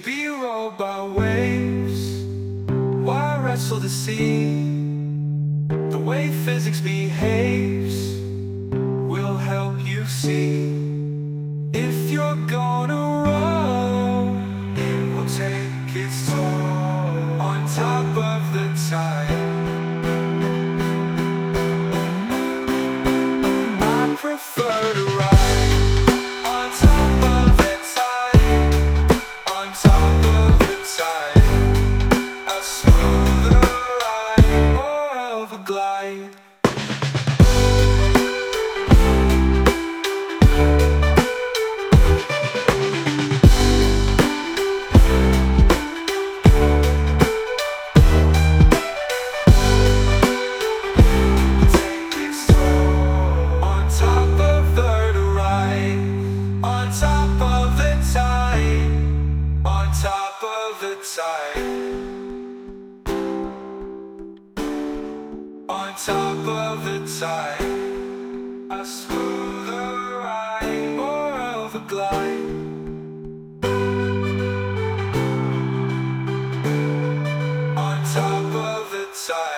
be rolled by waves. Why wrestle the sea? The way physics behaves will help you see. If you're gonna roll, it will take its toll on top of the tide. I prefer to ride on top of the tide, on top of the tide. A smoother ride or of a glide. On top of the tide, a smoother ride or of a glide. On top of the tide.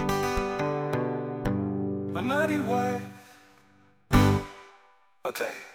My mighty wife. Okay.